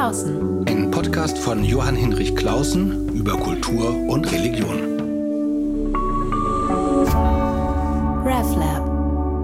Clausen. Ein Podcast von Johann Hinrich Clausen über Kultur und Religion. RefLab.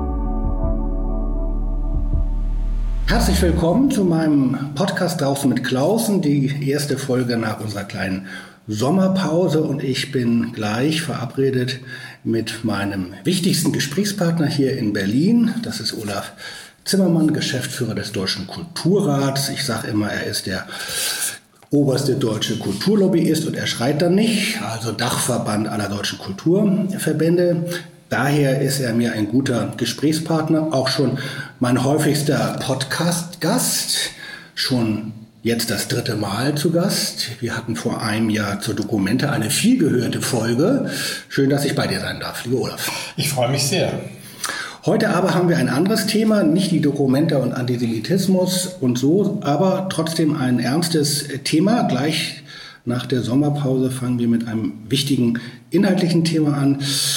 Herzlich willkommen zu meinem Podcast Draußen mit Clausen, die erste Folge nach unserer kleinen Sommerpause, und ich bin gleich verabredet mit meinem wichtigsten Gesprächspartner hier in Berlin. Das ist Olaf Zimmermann, Geschäftsführer des Deutschen Kulturrats. Ich sage immer, er ist der oberste deutsche Kulturlobbyist und er schreit dann nicht, also Dachverband aller deutschen Kulturverbände. Daher ist er mir ein guter Gesprächspartner, auch schon mein häufigster Podcast-Gast, schon jetzt das 3. Mal zu Gast. Wir hatten vor einem Jahr zur Dokumente eine vielgehörte Folge. Schön, dass ich bei dir sein darf, lieber Olaf. Ich freue mich sehr. Heute aber haben wir ein anderes Thema, nicht die Dokumente und Antisemitismus und so, aber trotzdem ein ernstes Thema. Gleich nach der Sommerpause fangen wir mit einem wichtigen inhaltlichen Thema an.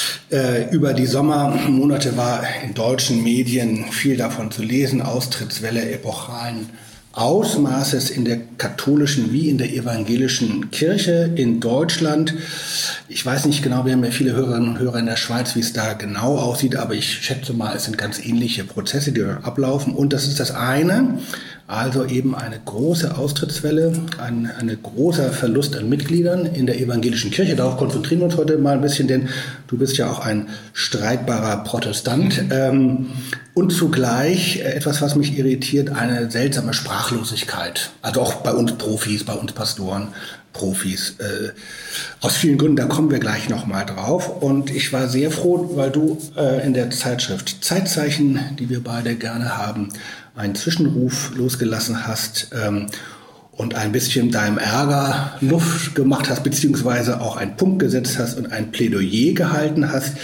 Über die Sommermonate war in deutschen Medien viel davon zu lesen, Austrittswelle epochalen Ausmaßes in der katholischen wie in der evangelischen Kirche in Deutschland. Ich weiß nicht genau, wir haben ja viele Hörerinnen und Hörer in der Schweiz, wie es da genau aussieht, aber ich schätze mal, es sind ganz ähnliche Prozesse, die dort ablaufen. Und das ist das eine, also eben eine große Austrittswelle, ein großer Verlust an Mitgliedern in der evangelischen Kirche. Darauf konzentrieren wir uns heute mal ein bisschen, denn du bist ja auch ein streitbarer Protestant. Und zugleich etwas, was mich irritiert, eine seltsame Sprachlosigkeit. Also auch bei uns Profis, bei uns Pastoren, Profis. Aus vielen Gründen, da kommen wir gleich nochmal drauf. Und ich war sehr froh, weil du in der Zeitschrift Zeitzeichen, die wir beide gerne haben, einen Zwischenruf losgelassen hast und ein bisschen deinem Ärger Luft gemacht hast, beziehungsweise auch einen Punkt gesetzt hast und ein Plädoyer gehalten hast,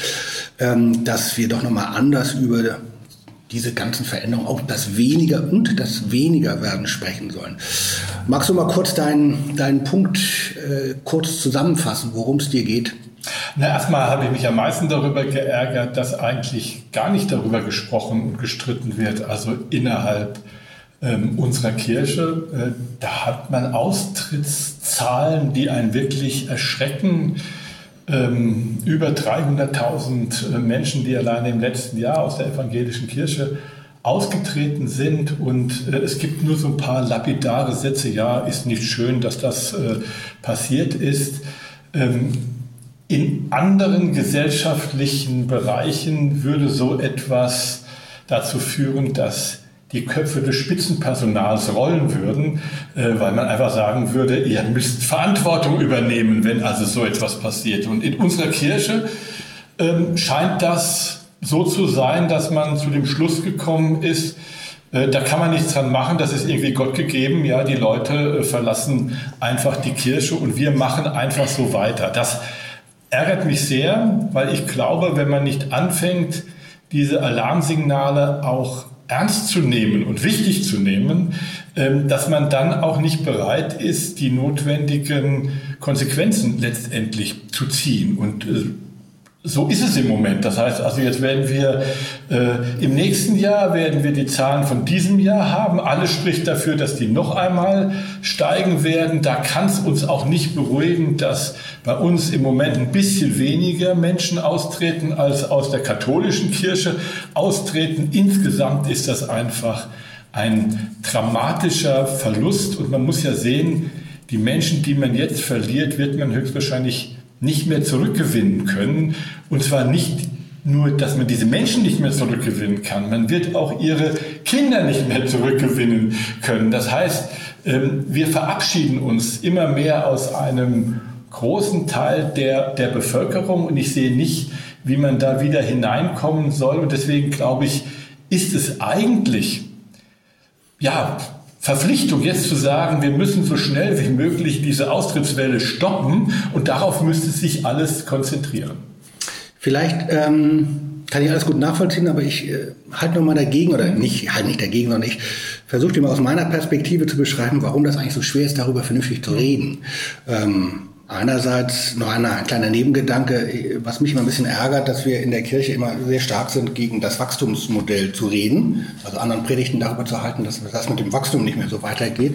dass wir doch nochmal anders über diese ganzen Veränderungen, auch das Weniger und das Wenigerwerden sprechen sollen. Magst du mal kurz deinen Punkt kurz zusammenfassen, worum es dir geht? Na, erstmal habe ich mich am meisten darüber geärgert, dass eigentlich gar nicht darüber gesprochen und gestritten wird, also innerhalb unserer Kirche. Da hat man Austrittszahlen, die einen wirklich erschrecken. Über 300.000 Menschen, die alleine im letzten Jahr aus der evangelischen Kirche ausgetreten sind, und es gibt nur so ein paar lapidare Sätze, ja, ist nicht schön, dass das passiert ist. In anderen gesellschaftlichen Bereichen würde so etwas dazu führen, dass die Köpfe des Spitzenpersonals rollen würden, weil man einfach sagen würde, ihr müsst Verantwortung übernehmen, wenn also so etwas passiert. Und in unserer Kirche scheint das so zu sein, dass man zu dem Schluss gekommen ist, da kann man nichts dran machen, das ist irgendwie Gott gegeben. Ja, die Leute verlassen einfach die Kirche und wir machen einfach so weiter. Das ärgert mich sehr, weil ich glaube, wenn man nicht anfängt, diese Alarmsignale auch ernst zu nehmen und wichtig zu nehmen, dass man dann auch nicht bereit ist, die notwendigen Konsequenzen letztendlich zu ziehen. Und so ist es im Moment. Das heißt, also jetzt werden wir im nächsten Jahr werden wir die Zahlen von diesem Jahr haben. Alles spricht dafür, dass die noch einmal steigen werden. Da kann es uns auch nicht beruhigen, dass bei uns im Moment ein bisschen weniger Menschen austreten, als aus der katholischen Kirche austreten. Insgesamt ist das einfach ein dramatischer Verlust. Und man muss ja sehen, die Menschen, die man jetzt verliert, wird man höchstwahrscheinlich nicht mehr zurückgewinnen können. Und zwar nicht nur, dass man diese Menschen nicht mehr zurückgewinnen kann, man wird auch ihre Kinder nicht mehr zurückgewinnen können. Das heißt, wir verabschieden uns immer mehr aus einem großen Teil der Bevölkerung, und ich sehe nicht, wie man da wieder hineinkommen soll. Und deswegen glaube ich, ist es eigentlich, ja, Verpflichtung, jetzt zu sagen, wir müssen so schnell wie möglich diese Austrittswelle stoppen, und darauf müsste sich alles konzentrieren. Vielleicht kann ich alles gut nachvollziehen, aber ich halte nochmal dagegen, oder nicht dagegen, sondern ich versuche dir mal aus meiner Perspektive zu beschreiben, warum das eigentlich so schwer ist, darüber vernünftig zu reden. Einerseits noch ein kleiner Nebengedanke, was mich immer ein bisschen ärgert, dass wir in der Kirche immer sehr stark sind, gegen das Wachstumsmodell zu reden, also anderen Predigten darüber zu halten, dass das mit dem Wachstum nicht mehr so weitergeht.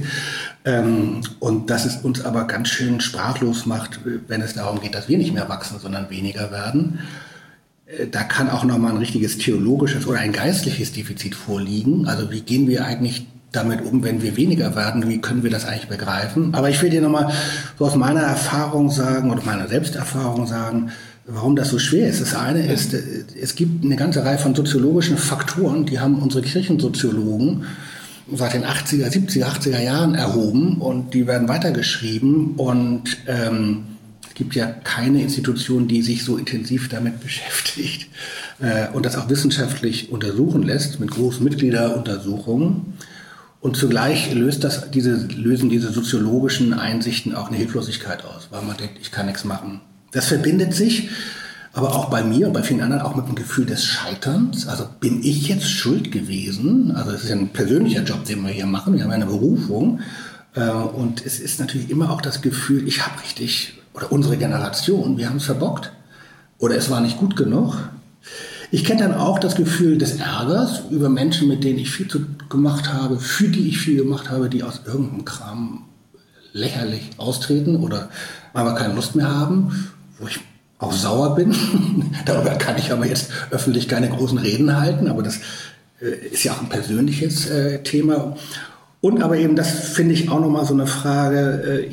Und dass es uns aber ganz schön sprachlos macht, wenn es darum geht, dass wir nicht mehr wachsen, sondern weniger werden. Da kann auch nochmal ein richtiges theologisches oder ein geistliches Defizit vorliegen. Also wie gehen wir eigentlich damit um, wenn wir weniger werden? Wie können wir das eigentlich begreifen? Aber ich will dir nochmal so aus meiner Erfahrung sagen oder meiner Selbsterfahrung sagen, warum das so schwer ist. Das eine ist, es gibt eine ganze Reihe von soziologischen Faktoren, die haben unsere Kirchensoziologen seit den 80er, 70er, 80er Jahren erhoben und die werden weitergeschrieben und es gibt ja keine Institution, die sich so intensiv damit beschäftigt und das auch wissenschaftlich untersuchen lässt mit großen Mitgliederuntersuchungen. Und zugleich lösen diese soziologischen Einsichten auch eine Hilflosigkeit aus, weil man denkt, ich kann nichts machen. Das verbindet sich aber auch bei mir und bei vielen anderen auch mit dem Gefühl des Scheiterns. Also bin ich jetzt schuld gewesen? Also es ist ja ein persönlicher Job, den wir hier machen. Wir haben eine Berufung. Und es ist natürlich immer auch das Gefühl, ich habe richtig, oder unsere Generation, wir haben es verbockt. Oder es war nicht gut genug. Ich kenne dann auch das Gefühl des Ärgers über Menschen, mit denen ich viel gemacht habe, für die ich viel gemacht habe, die aus irgendeinem Kram lächerlich austreten oder aber keine Lust mehr haben, wo ich auch sauer bin. Darüber kann ich aber jetzt öffentlich keine großen Reden halten, aber das ist ja auch ein persönliches Thema. Und aber eben, das finde ich auch nochmal so eine Frage,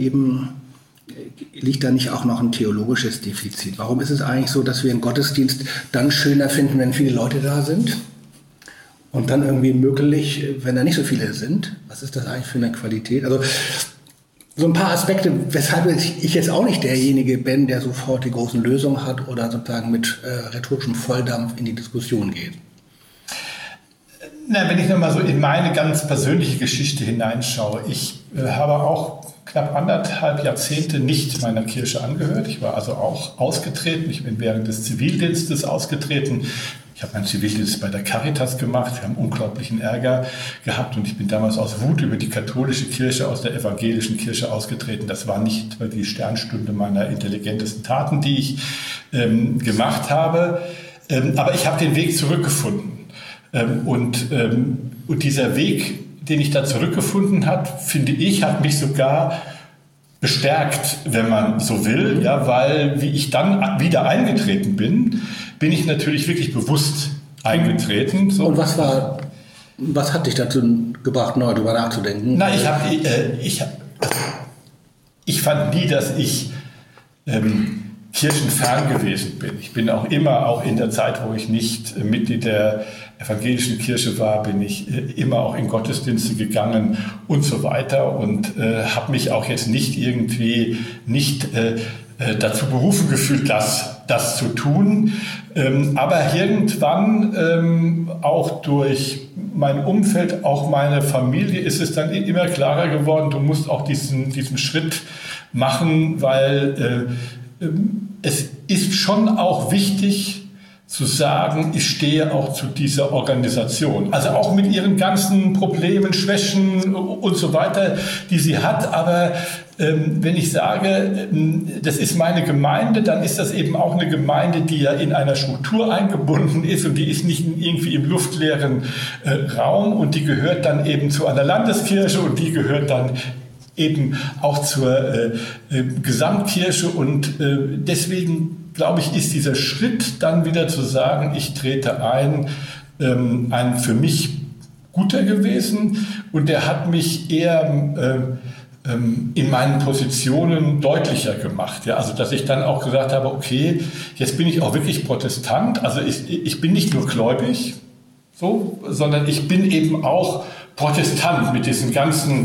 liegt da nicht auch noch ein theologisches Defizit? Warum ist es eigentlich so, dass wir einen Gottesdienst dann schöner finden, wenn viele Leute da sind? Und dann irgendwie möglich, wenn da nicht so viele sind? Was ist das eigentlich für eine Qualität? Also so ein paar Aspekte, weshalb ich jetzt auch nicht derjenige bin, der sofort die großen Lösungen hat oder sozusagen mit rhetorischem Volldampf in die Diskussion geht. Na, wenn ich nochmal so in meine ganz persönliche Geschichte hineinschaue, ich habe auch knapp 1,5 Jahrzehnte nicht meiner Kirche angehört. Ich war also auch ausgetreten. Ich bin während des Zivildienstes ausgetreten. Ich habe meinen Zivildienst bei der Caritas gemacht. Wir haben unglaublichen Ärger gehabt und ich bin damals aus Wut über die katholische Kirche aus der evangelischen Kirche ausgetreten. Das war nicht die Sternstunde meiner intelligentesten Taten, die ich gemacht habe. Aber ich habe den Weg zurückgefunden. Und dieser Weg, den ich da zurückgefunden habe, finde ich, hat mich sogar bestärkt, wenn man so will, ja, weil wie ich dann wieder eingetreten bin, bin ich natürlich wirklich bewusst eingetreten. So. Und was hat dich dazu gebracht, neu darüber nachzudenken? Na, ich fand nie, dass ich kirchenfern gewesen bin. Ich bin auch immer, auch in der Zeit, wo ich nicht Mitglied der evangelischen Kirche war, bin ich immer auch in Gottesdienste gegangen und so weiter und habe mich auch jetzt nicht irgendwie dazu berufen gefühlt, das zu tun. Aber irgendwann auch durch mein Umfeld, auch meine Familie, ist es dann immer klarer geworden, du musst auch diesen Schritt machen, weil es ist schon auch wichtig zu sagen, ich stehe auch zu dieser Organisation. Also auch mit ihren ganzen Problemen, Schwächen und so weiter, die sie hat. Aber wenn ich sage, das ist meine Gemeinde, dann ist das eben auch eine Gemeinde, die ja in einer Struktur eingebunden ist und die ist nicht irgendwie im luftleeren Raum und die gehört dann eben zu einer Landeskirche und die gehört dann eben auch zur Gesamtkirche und deswegen glaube ich, ist dieser Schritt dann wieder zu sagen, ich trete ein für mich guter gewesen und der hat mich eher in meinen Positionen deutlicher gemacht. Ja? Also dass ich dann auch gesagt habe, okay, jetzt bin ich auch wirklich Protestant, also ich bin nicht nur gläubig, so, sondern ich bin eben auch Protestant mit diesen ganzen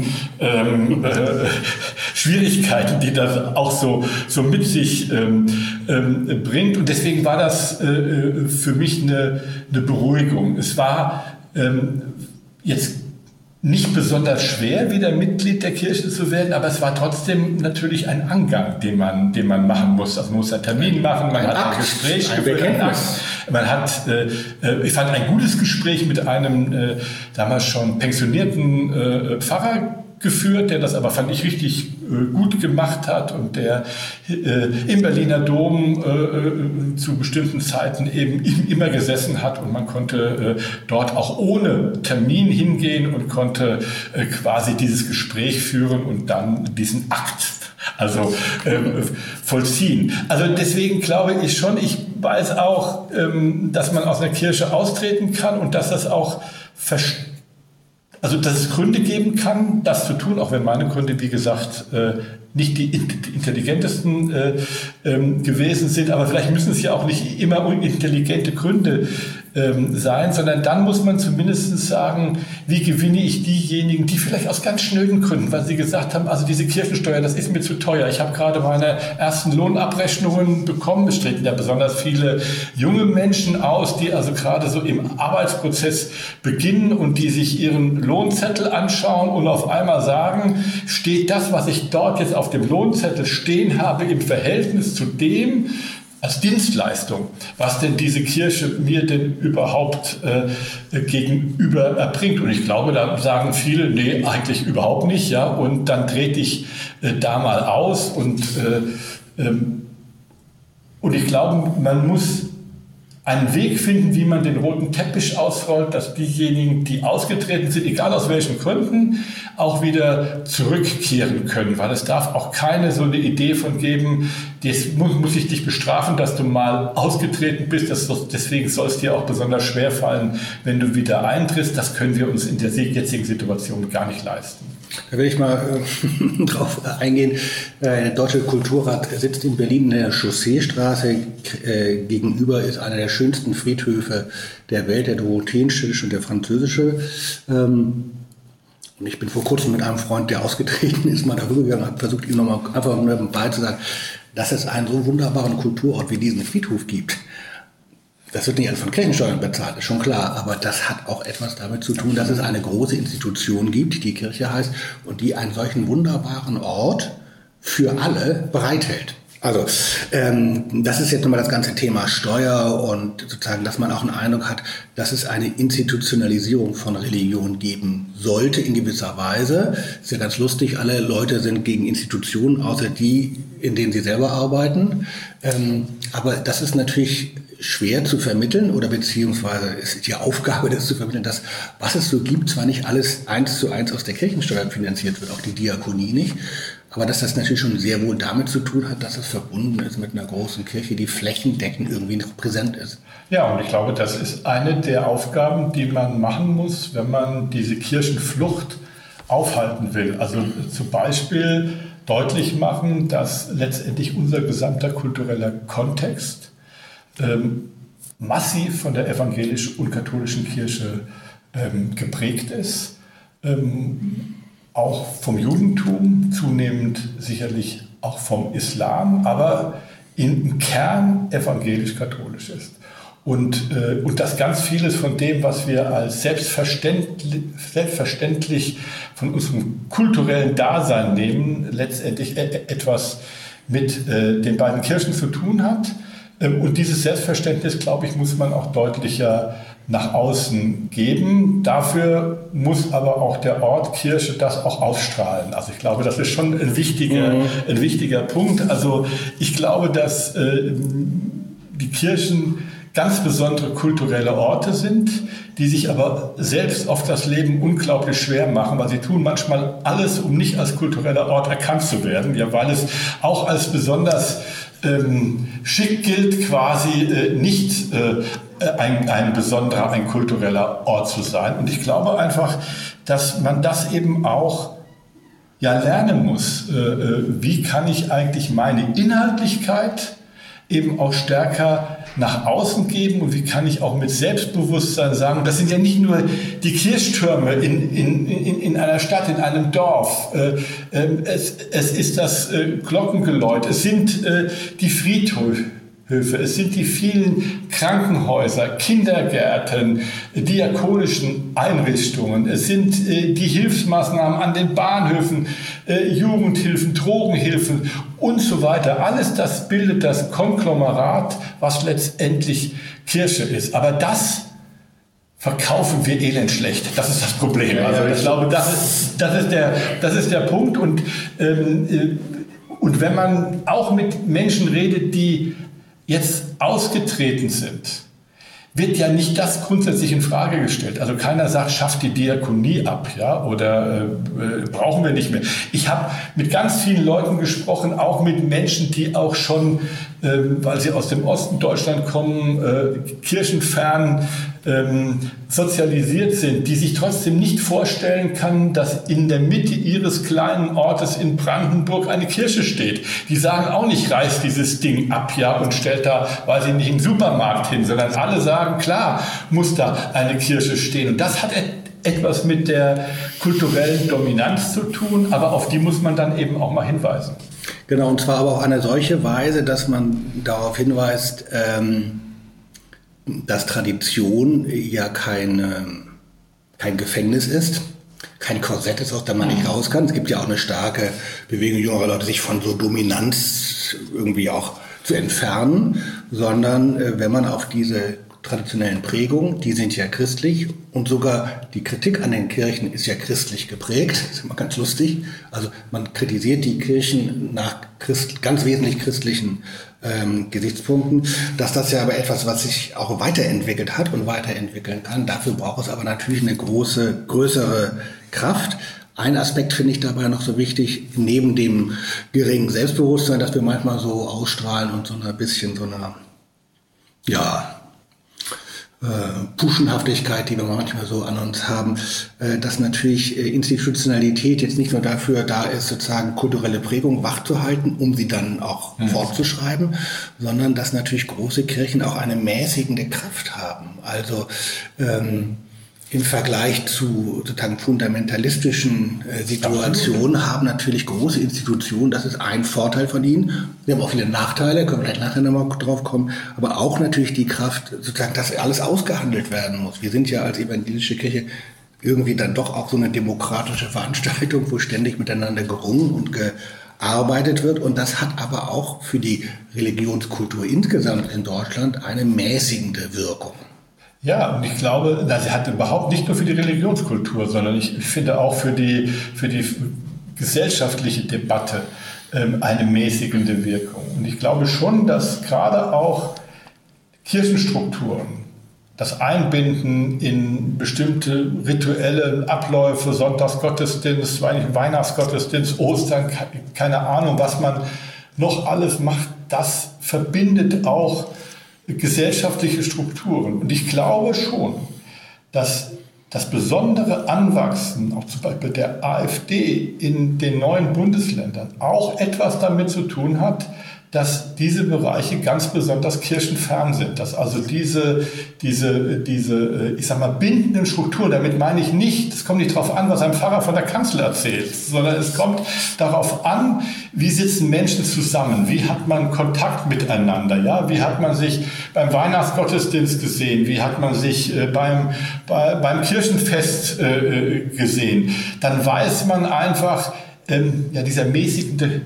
Schwierigkeiten, die das auch so mit sich bringt. Und deswegen war das für mich eine Beruhigung. Es war jetzt nicht besonders schwer, wieder Mitglied der Kirche zu werden, aber es war trotzdem natürlich ein Angang, den man machen muss. Also man muss einen Termin machen, man hat ein Gespräch, man hat, ich fand ein gutes Gespräch mit einem damals schon pensionierten Pfarrer geführt, der das aber, fand ich, richtig gut gemacht hat und der im Berliner Dom zu bestimmten Zeiten eben immer gesessen hat und man konnte dort auch ohne Termin hingehen und konnte quasi dieses Gespräch führen und dann diesen Akt vollziehen. Also deswegen glaube ich schon, ich weiß auch, dass man aus einer Kirche austreten kann und dass das auch dass es Gründe geben kann, das zu tun, auch wenn meine Gründe, wie gesagt, nicht die intelligentesten gewesen sind, aber vielleicht müssen es ja auch nicht immer intelligente Gründe sein, sondern dann muss man zumindest sagen, wie gewinne ich diejenigen, die vielleicht aus ganz schnöden Gründen, weil sie gesagt haben, also diese Kirchensteuer, das ist mir zu teuer. Ich habe gerade meine ersten Lohnabrechnungen bekommen. Es treten ja besonders viele junge Menschen aus, die also gerade so im Arbeitsprozess beginnen und die sich ihren Lohnzettel anschauen und auf einmal sagen, steht das, was ich dort jetzt auf dem Lohnzettel stehen habe, im Verhältnis zu dem, als Dienstleistung, was denn diese Kirche mir denn überhaupt gegenüber erbringt. Und ich glaube, da sagen viele, nee, eigentlich überhaupt nicht. Ja? Und dann trete ich da mal aus. Und ich glaube, man muss einen Weg finden, wie man den roten Teppich ausrollt, dass diejenigen, die ausgetreten sind, egal aus welchen Gründen, auch wieder zurückkehren können. Weil es darf auch keine so eine Idee von geben, jetzt muss ich dich bestrafen, dass du mal ausgetreten bist. Deswegen soll es dir auch besonders schwer fallen, wenn du wieder eintrittst. Das können wir uns in der jetzigen Situation gar nicht leisten. Da will ich mal drauf eingehen. Der Deutsche Kulturrat sitzt in Berlin in der Chausseestraße. Gegenüber ist einer der schönsten Friedhöfe der Welt, der Dorotheenstisch und der französische. Und ich bin vor kurzem mit einem Freund, der ausgetreten ist, mal darüber gegangen, habe versucht, ihm nochmal einfach nur beizusagen, dass es einen so wunderbaren Kulturort wie diesen Friedhof gibt. Das wird nicht von Kirchensteuern bezahlt, ist schon klar, aber das hat auch etwas damit zu tun, dass es eine große Institution gibt, die Kirche heißt, und die einen solchen wunderbaren Ort für alle bereithält. Also das ist jetzt nochmal das ganze Thema Steuer und sozusagen, dass man auch einen Eindruck hat, dass es eine Institutionalisierung von Religion geben sollte in gewisser Weise. Ist ja ganz lustig, alle Leute sind gegen Institutionen, außer die, in denen sie selber arbeiten. Aber das ist natürlich schwer zu vermitteln oder beziehungsweise ist die Aufgabe, das zu vermitteln, dass was es so gibt, zwar nicht alles 1:1 aus der Kirchensteuer finanziert wird, auch die Diakonie nicht, aber dass das natürlich schon sehr wohl damit zu tun hat, dass es verbunden ist mit einer großen Kirche, die flächendeckend irgendwie noch präsent ist. Ja, und ich glaube, das ist eine der Aufgaben, die man machen muss, wenn man diese Kirchenflucht aufhalten will. Also zum Beispiel deutlich machen, dass letztendlich unser gesamter kultureller Kontext massiv von der evangelischen und katholischen Kirche geprägt ist, auch vom Judentum, zunehmend sicherlich auch vom Islam, aber im Kern evangelisch-katholisch ist. Und dass ganz vieles von dem, was wir als selbstverständlich von unserem kulturellen Dasein nehmen, letztendlich etwas mit den beiden Kirchen zu tun hat. Und dieses Selbstverständnis, glaube ich, muss man auch deutlicher nach außen geben. Dafür muss aber auch der Ort Kirche das auch ausstrahlen. Also ich glaube, das ist schon ein wichtiger Punkt. Also ich glaube, dass die Kirchen ganz besondere kulturelle Orte sind, die sich aber selbst oft das Leben unglaublich schwer machen, weil sie tun manchmal alles, um nicht als kultureller Ort erkannt zu werden, ja, weil es auch als besonders schick gilt, quasi nicht ein besonderer, ein kultureller Ort zu sein. Und ich glaube einfach, dass man das eben auch lernen muss. Wie kann ich eigentlich meine Inhaltlichkeit eben auch stärker nach außen geben und wie kann ich auch mit Selbstbewusstsein sagen, das sind ja nicht nur die Kirchtürme in einer Stadt, in einem Dorf, es ist das Glockengeläut, es sind die Friedhöfe, es sind die vielen Krankenhäuser, Kindergärten, diakonischen Einrichtungen, es sind die Hilfsmaßnahmen an den Bahnhöfen, Jugendhilfen, Drogenhilfen und so weiter. Alles das bildet das Konglomerat, was letztendlich Kirche ist. Aber das verkaufen wir elend schlecht. Das ist das Problem. Also ich glaube, das ist der Punkt. Und wenn man auch mit Menschen redet, die jetzt ausgetreten sind, wird ja nicht das grundsätzlich in Frage gestellt. Also keiner sagt, schafft die Diakonie ab, ja, oder brauchen wir nicht mehr. Ich habe mit ganz vielen Leuten gesprochen, auch mit Menschen, die auch schon, weil sie aus dem Osten Deutschland kommen, kirchenfern sozialisiert sind, die sich trotzdem nicht vorstellen kann, dass in der Mitte ihres kleinen Ortes in Brandenburg eine Kirche steht. Die sagen auch nicht, reißt dieses Ding ab, ja, und stellt da, weiß ich nicht, einen Supermarkt hin, sondern alle sagen, klar, muss da eine Kirche stehen. Und das hat etwas mit der kulturellen Dominanz zu tun, aber auf die muss man dann eben auch mal hinweisen. Genau, und zwar aber auf eine solche Weise, dass man darauf hinweist, dass Tradition ja kein Gefängnis ist, kein Korsett ist, aus dem man nicht raus kann. Es gibt ja auch eine starke Bewegung jüngerer Leute, sich von so Dominanz irgendwie auch zu entfernen, sondern wenn man auf diese traditionellen Prägungen, die sind ja christlich und sogar die Kritik an den Kirchen ist ja christlich geprägt, das ist immer ganz lustig. Also man kritisiert die Kirchen nach ganz wesentlich christlichen Gesichtspunkten, dass das ja aber etwas, was sich auch weiterentwickelt hat und weiterentwickeln kann. Dafür braucht es aber natürlich eine größere Kraft. Ein Aspekt finde ich dabei noch so wichtig, neben dem geringen Selbstbewusstsein, das wir manchmal so ausstrahlen und so ein bisschen so eine, Puschenhaftigkeit, die wir manchmal so an uns haben, dass natürlich Institutionalität jetzt nicht nur dafür da ist, sozusagen kulturelle Prägung wachzuhalten, um sie dann auch fortzuschreiben, sondern dass natürlich große Kirchen auch eine mäßigende Kraft haben. Also im Vergleich zu sozusagen fundamentalistischen Situationen haben natürlich große Institutionen, das ist ein Vorteil von ihnen. Wir haben auch viele Nachteile, können wir vielleicht nachher nochmal drauf kommen, aber auch natürlich die Kraft, sozusagen, dass alles ausgehandelt werden muss. Wir sind ja als evangelische Kirche irgendwie dann doch auch so eine demokratische Veranstaltung, wo ständig miteinander gerungen und gearbeitet wird. Und das hat aber auch für die Religionskultur insgesamt in Deutschland eine mäßigende Wirkung. Ja, und ich glaube, das hat überhaupt nicht nur für die Religionskultur, sondern ich finde auch für die gesellschaftliche Debatte eine mäßigende Wirkung. Und ich glaube schon, dass gerade auch Kirchenstrukturen, das Einbinden in bestimmte rituelle Abläufe, Sonntagsgottesdienst, Weihnachtsgottesdienst, Ostern, keine Ahnung, was man noch alles macht, das verbindet auch gesellschaftliche Strukturen. Und ich glaube schon, dass das besondere Anwachsen, auch zum Beispiel der AfD in den neuen Bundesländern, auch etwas damit zu tun hat, dass diese Bereiche ganz besonders kirchenfern sind. Dass also diese, ich sag mal, bindenden Strukturen, damit meine ich nicht, es kommt nicht darauf an, was ein Pfarrer von der Kanzel erzählt, sondern es kommt darauf an, wie sitzen Menschen zusammen, wie hat man Kontakt miteinander, ja, wie hat man sich beim Weihnachtsgottesdienst gesehen, wie hat man sich beim Kirchenfest gesehen. Dann weiß man einfach, dieser mäßigende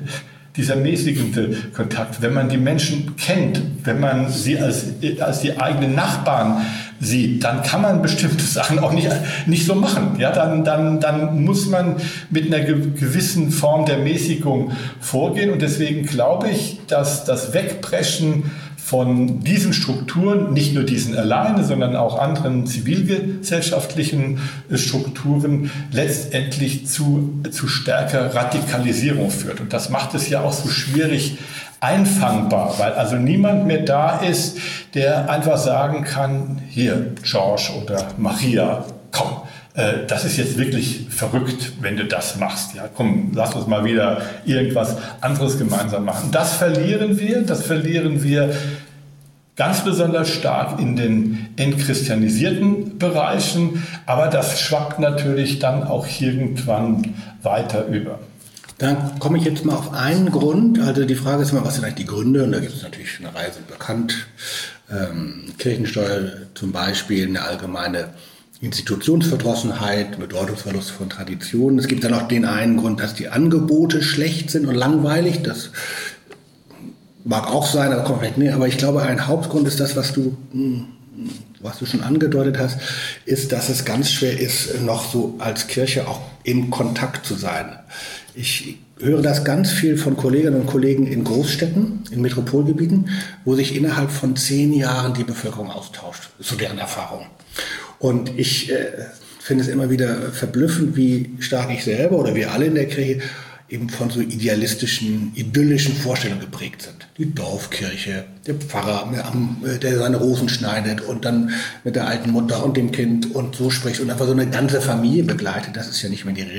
Kontakt, wenn man die Menschen kennt, wenn man sie als die eigenen Nachbarn sieht, dann kann man bestimmte Sachen auch nicht so machen. Ja, dann muss man mit einer gewissen Form der Mäßigung vorgehen. Und deswegen glaube ich, dass das Wegpreschen von diesen Strukturen, nicht nur diesen alleine, sondern auch anderen zivilgesellschaftlichen Strukturen letztendlich zu stärker Radikalisierung führt. Und das macht es ja auch so schwierig einfangbar, weil also niemand mehr da ist, der einfach sagen kann, hier, George oder Maria, komm, das ist jetzt wirklich verrückt, wenn du das machst. Ja, komm, lass uns mal wieder irgendwas anderes gemeinsam machen. Das verlieren wir ganz besonders stark in den entchristianisierten Bereichen, aber das schwappt natürlich dann auch irgendwann weiter über. Dann komme ich jetzt mal auf einen Grund. Also die Frage ist immer, was sind eigentlich die Gründe? Und da gibt es natürlich eine Reihe bekannt. Kirchensteuer zum Beispiel, eine allgemeine Institutionsverdrossenheit, Bedeutungsverlust von Traditionen. Es gibt dann auch den einen Grund, dass die Angebote schlecht sind und langweilig. Das mag auch sein, aber kommt vielleicht nicht. Aber ich glaube, ein Hauptgrund ist das, was du was du schon angedeutet hast, ist, dass es ganz schwer ist, noch so als Kirche auch im Kontakt zu sein. Ich höre das ganz viel von Kolleginnen und Kollegen in Großstädten, in Metropolgebieten, wo sich innerhalb von 10 Jahren die Bevölkerung austauscht. Das ist so deren Erfahrung. Und ich finde es immer wieder verblüffend, wie stark ich selber oder wir alle in der Kirche eben von so idealistischen, idyllischen Vorstellungen geprägt sind. Die Dorfkirche, der Pfarrer, der seine Rosen schneidet und dann mit der alten Mutter und dem Kind und so spricht und einfach so eine ganze Familie begleitet. Das ist ja nicht mehr die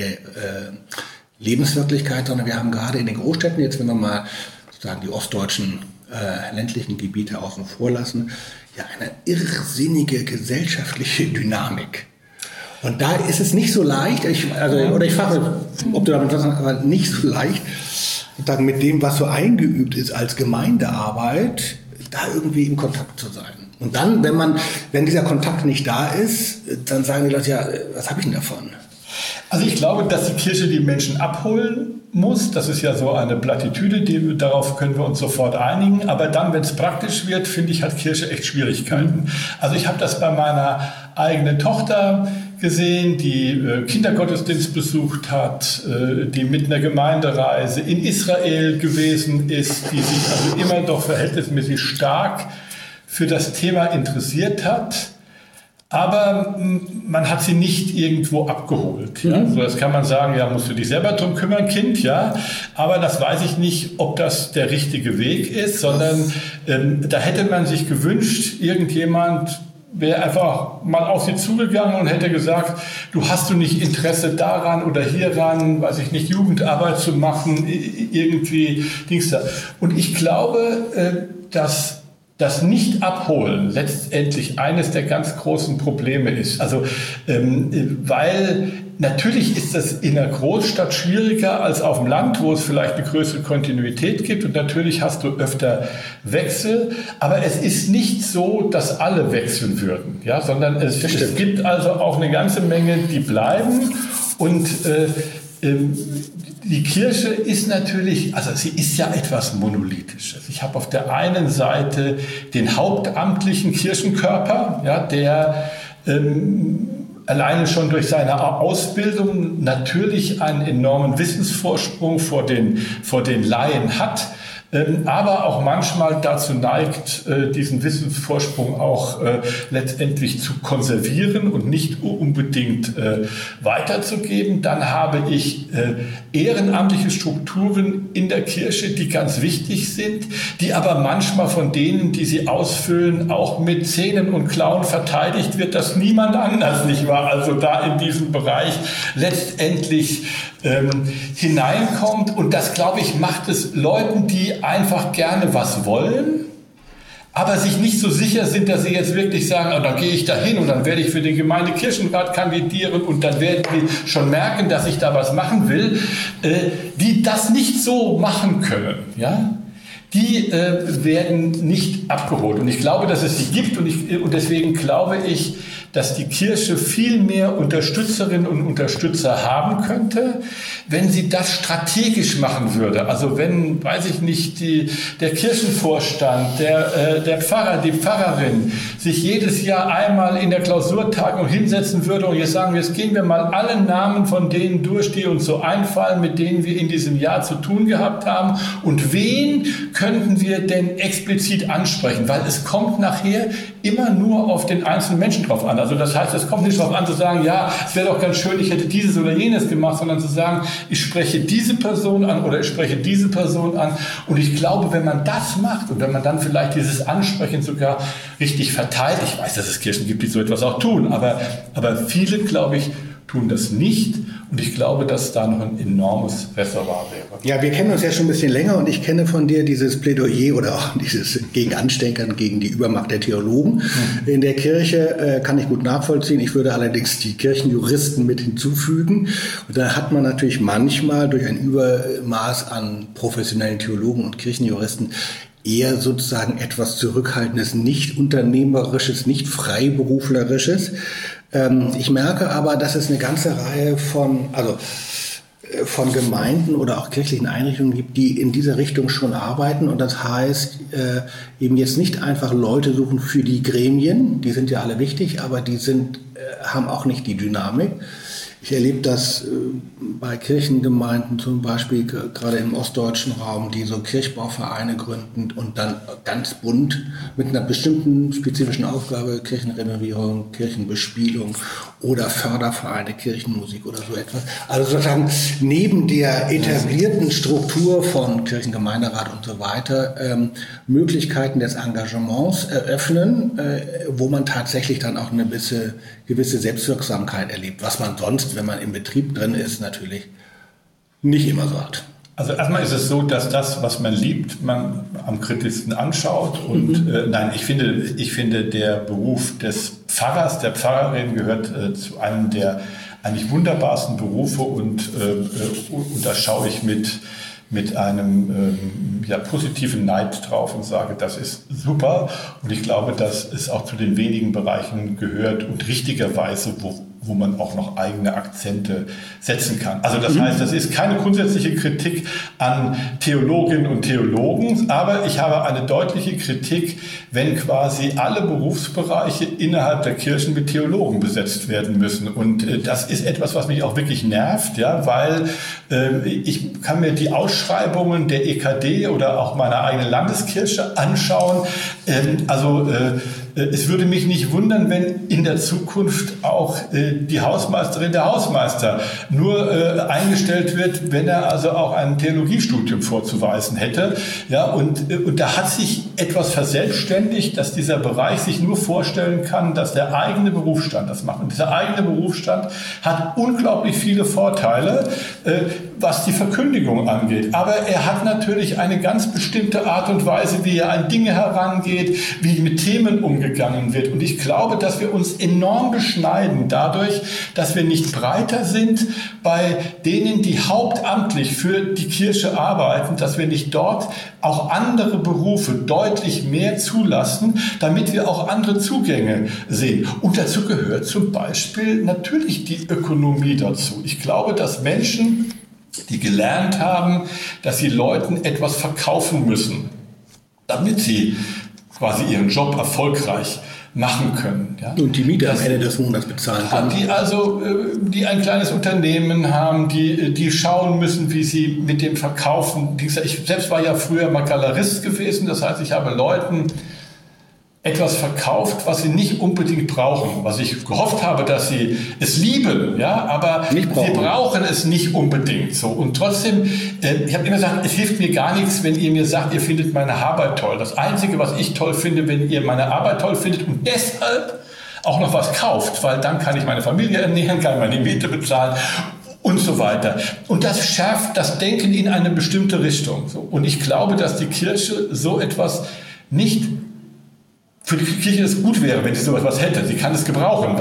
Lebenswirklichkeit, sondern wir haben gerade in den Großstädten, jetzt wenn wir mal sozusagen die ostdeutschen ländlichen Gebiete außen vor lassen, ja eine irrsinnige gesellschaftliche Dynamik. Und da ist es nicht so leicht, ich frage, ob du damit was sagst, aber nicht so leicht, sozusagen mit dem, was so eingeübt ist als Gemeindearbeit, da irgendwie in Kontakt zu sein. Und dann, wenn dieser Kontakt nicht da ist, dann sagen die Leute, ja, was habe ich denn davon? Also ich glaube, dass die Kirche die Menschen abholen muss. Das ist ja so eine Plattitüde, darauf können wir uns sofort einigen. Aber dann, wenn es praktisch wird, finde ich, hat Kirche echt Schwierigkeiten. Also ich habe das bei meiner eigenen Tochter gesehen, die Kindergottesdienst besucht hat, die mit einer Gemeindereise in Israel gewesen ist, die sich also immer doch verhältnismäßig stark für das Thema interessiert hat. Aber man hat sie nicht irgendwo abgeholt. Ja? So, das kann man sagen, ja, musst du dich selber drum kümmern, Kind, ja. Aber das weiß ich nicht, ob das der richtige Weg ist, sondern da hätte man sich gewünscht, irgendjemand wäre einfach mal auf sie zugegangen und hätte gesagt, hast du nicht Interesse daran oder hieran, weiß ich nicht, Jugendarbeit zu machen, irgendwie Dings da. Und ich glaube, dass das Nicht-Abholen letztendlich eines der ganz großen Probleme ist. Also, weil natürlich ist das in einer Großstadt schwieriger als auf dem Land, wo es vielleicht eine größere Kontinuität gibt. Und natürlich hast du öfter Wechsel. Aber es ist nicht so, dass alle wechseln würden, ja, sondern es gibt also auch eine ganze Menge, die bleiben. Und die Kirche ist natürlich, also sie ist ja etwas Monolithisches. Ich habe auf der einen Seite den hauptamtlichen Kirchenkörper, ja, der alleine schon durch seine Ausbildung natürlich einen enormen Wissensvorsprung vor den Laien hat, aber auch manchmal dazu neigt, diesen Wissensvorsprung auch letztendlich zu konservieren und nicht unbedingt weiterzugeben. Dann habe ich ehrenamtliche Strukturen in der Kirche, die ganz wichtig sind, die aber manchmal von denen, die sie ausfüllen, auch mit Zähnen und Klauen verteidigt wird, dass niemand anders, nicht wahr, also da in diesem Bereich letztendlich hineinkommt. Und das, glaube ich, macht es Leuten, die einfach gerne was wollen, aber sich nicht so sicher sind, dass sie jetzt wirklich sagen, oh, dann gehe ich da hin und dann werde ich für den Gemeindekirchenrat kandidieren und dann werden die schon merken, dass ich da was machen will, die das nicht so machen können, ja? Die werden nicht abgeholt. Und ich glaube, dass es sie gibt und deswegen glaube ich, dass die Kirche viel mehr Unterstützerinnen und Unterstützer haben könnte, wenn sie das strategisch machen würde. Also wenn, weiß ich nicht, der Kirchenvorstand, der Pfarrer, die Pfarrerin sich jedes Jahr einmal in der Klausurtagung hinsetzen würde und jetzt sagen, jetzt gehen wir mal alle Namen von denen durch, die uns so einfallen, mit denen wir in diesem Jahr zu tun gehabt haben und wen könnten wir denn explizit ansprechen, weil es kommt nachher immer nur auf den einzelnen Menschen drauf an. Also das heißt, es kommt nicht darauf an zu sagen, ja, es wäre doch ganz schön, ich hätte dieses oder jenes gemacht, sondern zu sagen, ich spreche diese Person an oder ich spreche diese Person an. Und ich glaube, wenn man das macht und wenn man dann vielleicht dieses Ansprechen sogar richtig verteilt, ich weiß, dass es Kirchen gibt, die so etwas auch tun, aber viele, glaube ich, tun das nicht. Und ich glaube, dass da noch ein enormes Reservoir wäre. Ja, wir kennen uns ja schon ein bisschen länger und ich kenne von dir dieses Plädoyer oder auch dieses gegen Ansteckern, gegen die Übermacht der Theologen in der Kirche, kann ich gut nachvollziehen. Ich würde allerdings die Kirchenjuristen mit hinzufügen. Und da hat man natürlich manchmal durch ein Übermaß an professionellen Theologen und Kirchenjuristen eher sozusagen etwas Zurückhaltendes, nicht Unternehmerisches, nicht Freiberuflerisches. Ich merke aber, dass es eine ganze Reihe von, also von Gemeinden oder auch kirchlichen Einrichtungen gibt, die in dieser Richtung schon arbeiten. Und das heißt, eben jetzt nicht einfach Leute suchen für die Gremien, die sind ja alle wichtig, aber die haben auch nicht die Dynamik. Ich erlebe das bei Kirchengemeinden zum Beispiel, gerade im ostdeutschen Raum, die so Kirchbauvereine gründen und dann ganz bunt mit einer bestimmten spezifischen Aufgabe, Kirchenrenovierung, Kirchenbespielung oder Fördervereine, Kirchenmusik oder so etwas. Also sozusagen neben der etablierten Struktur von Kirchengemeinderat und so weiter Möglichkeiten des Engagements eröffnen, wo man tatsächlich dann auch eine gewisse Selbstwirksamkeit erlebt, was man sonst, wenn man im Betrieb drin ist, natürlich nicht immer so hat. Also erstmal ist es so, dass das, was man liebt, man am kritischsten anschaut. Und nein, ich finde, der Beruf des Pfarrers, der Pfarrerin gehört zu einem der eigentlich wunderbarsten Berufe und da schaue ich mit einem positiven Neid drauf und sage, das ist super. Und ich glaube, dass es auch zu den wenigen Bereichen gehört und richtigerweise, wo man auch noch eigene Akzente setzen kann. Also das heißt, das ist keine grundsätzliche Kritik an Theologinnen und Theologen, aber ich habe eine deutliche Kritik, wenn quasi alle Berufsbereiche innerhalb der Kirchen mit Theologen besetzt werden müssen. Und das ist etwas, was mich auch wirklich nervt, ja, weil ich kann mir die Ausschreibungen der EKD oder auch meiner eigenen Landeskirche anschauen. Es würde mich nicht wundern, wenn in der Zukunft auch die Hausmeisterin, der Hausmeister nur eingestellt wird, wenn er also auch ein Theologiestudium vorzuweisen hätte. Ja, und da hat sich etwas verselbstständigt, dass dieser Bereich sich nur vorstellen kann, dass der eigene Berufsstand das macht. Und dieser eigene Berufsstand hat unglaublich viele Vorteile, was die Verkündigung angeht. Aber er hat natürlich eine ganz bestimmte Art und Weise, wie er an Dinge herangeht, wie mit Themen umgegangen wird. Und ich glaube, dass wir uns enorm beschneiden dadurch, dass wir nicht breiter sind bei denen, die hauptamtlich für die Kirche arbeiten, dass wir nicht dort auch andere Berufe deutlich mehr zulassen, damit wir auch andere Zugänge sehen. Und dazu gehört zum Beispiel natürlich die Ökonomie dazu. Ich glaube, dass Menschen, die gelernt haben, dass sie Leuten etwas verkaufen müssen, damit sie quasi ihren Job erfolgreich machen können. Ja? Und die Miete am Ende des Monats bezahlen können. Die ein kleines Unternehmen haben, die schauen müssen, wie sie mit dem Verkaufen. Ich selbst war ja früher mal Galerist gewesen, das heißt, ich habe Leuten etwas verkauft, was sie nicht unbedingt brauchen. Was ich gehofft habe, dass sie es lieben, ja, aber sie brauchen es nicht unbedingt. So. Und trotzdem, ich habe immer gesagt, es hilft mir gar nichts, wenn ihr mir sagt, ihr findet meine Arbeit toll. Das Einzige, was ich toll finde, wenn ihr meine Arbeit toll findet und deshalb auch noch was kauft, weil dann kann ich meine Familie ernähren, kann meine Miete bezahlen und so weiter. Und das schärft das Denken in eine bestimmte Richtung. So. Und ich glaube, dass die Kirche so etwas nicht für die Kirche es gut wäre, wenn sie so etwas hätte. Sie kann es gebrauchen,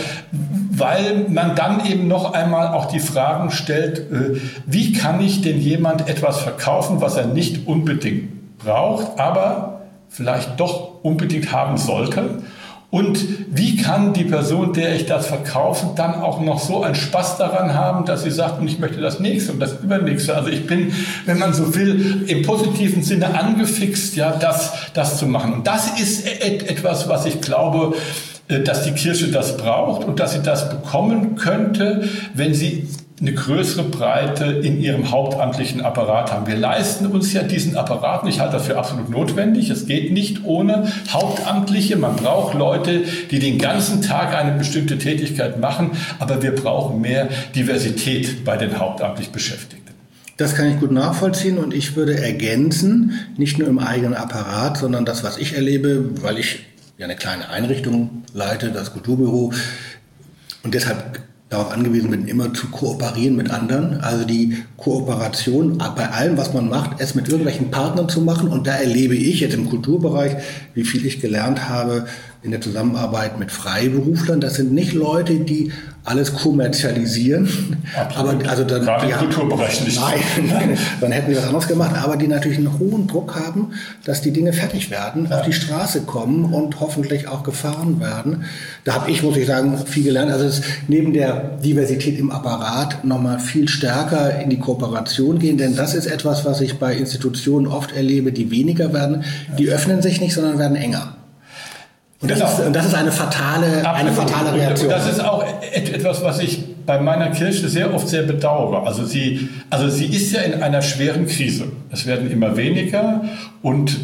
weil man dann eben noch einmal auch die Fragen stellt, wie kann ich denn jemand etwas verkaufen, was er nicht unbedingt braucht, aber vielleicht doch unbedingt haben sollte? Und wie kann die Person, der ich das verkaufe, dann auch noch so einen Spaß daran haben, dass sie sagt, und ich möchte das nächste und das übernächste. Also ich bin, wenn man so will, im positiven Sinne angefixt, ja, das zu machen. Und das ist etwas, was ich glaube, dass die Kirche das braucht und dass sie das bekommen könnte, wenn sie eine größere Breite in ihrem hauptamtlichen Apparat haben. Wir leisten uns ja diesen Apparat, und ich halte das für absolut notwendig. Es geht nicht ohne Hauptamtliche. Man braucht Leute, die den ganzen Tag eine bestimmte Tätigkeit machen, aber wir brauchen mehr Diversität bei den hauptamtlich Beschäftigten. Das kann ich gut nachvollziehen und ich würde ergänzen, nicht nur im eigenen Apparat, sondern das, was ich erlebe, weil ich ja eine kleine Einrichtung leite, das Kulturbüro, und deshalb darauf angewiesen bin, immer zu kooperieren mit anderen. Also die Kooperation bei allem, was man macht, es mit irgendwelchen Partnern zu machen. Und da erlebe ich jetzt im Kulturbereich, wie viel ich gelernt habe in der Zusammenarbeit mit Freiberuflern. Das sind nicht Leute, die alles kommerzialisieren. Absolut. Aber also dann, gerade im Kulturbereich nicht. Nein, dann hätten wir was anderes gemacht. Aber die natürlich einen hohen Druck haben, dass die Dinge fertig werden, auf die Straße kommen und hoffentlich auch gefahren werden. Da habe ich, muss ich sagen, viel gelernt. Also es ist neben der Diversität im Apparat nochmal viel stärker in die Kooperation gehen. Denn das ist etwas, was ich bei Institutionen oft erlebe, die weniger werden. Die öffnen sich nicht, sondern werden enger. Und das ist eine fatale Reaktion. Und das ist auch etwas, was ich bei meiner Kirche sehr oft sehr bedauere. Also sie ist ja in einer schweren Krise. Es werden immer weniger und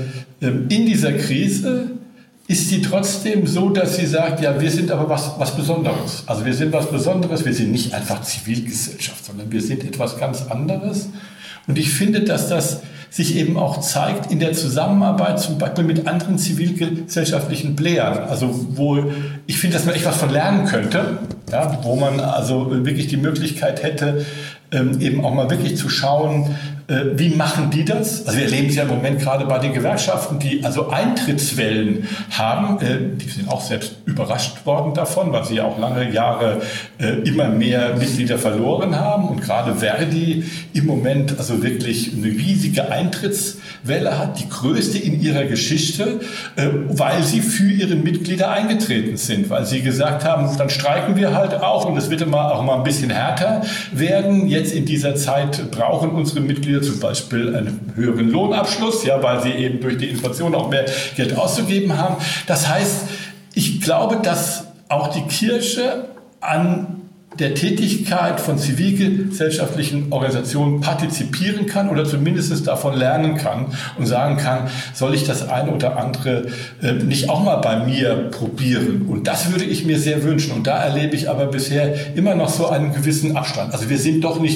in dieser Krise ist sie trotzdem so, dass sie sagt, ja, wir sind aber was Besonderes. Also wir sind was Besonderes, wir sind nicht einfach Zivilgesellschaft, sondern wir sind etwas ganz anderes. Und ich finde, dass das sich eben auch zeigt in der Zusammenarbeit zum Beispiel mit anderen zivilgesellschaftlichen Playern. Also wo ich finde, dass man echt was von lernen könnte, ja, wo man also wirklich die Möglichkeit hätte, eben auch mal wirklich zu schauen, wie machen die das? Also wir erleben es ja im Moment gerade bei den Gewerkschaften, die also Eintrittswellen haben. Die sind auch selbst überrascht worden davon, weil sie ja auch lange Jahre immer mehr Mitglieder verloren haben. Und gerade Verdi im Moment also wirklich eine riesige Eintrittswelle hat, die größte in ihrer Geschichte, weil sie für ihre Mitglieder eingetreten sind, weil sie gesagt haben, dann streiken wir halt auch und es wird auch mal ein bisschen härter werden. Jetzt in dieser Zeit brauchen unsere Mitglieder zum Beispiel einen höheren Lohnabschluss, ja, weil sie eben durch die Inflation auch mehr Geld auszugeben haben. Das heißt, ich glaube, dass auch die Kirche an der Tätigkeit von zivilgesellschaftlichen Organisationen partizipieren kann oder zumindest davon lernen kann und sagen kann, soll ich das eine oder andere nicht auch mal bei mir probieren? Und das würde ich mir sehr wünschen. Und da erlebe ich aber bisher immer noch so einen gewissen Abstand. Also wir sind doch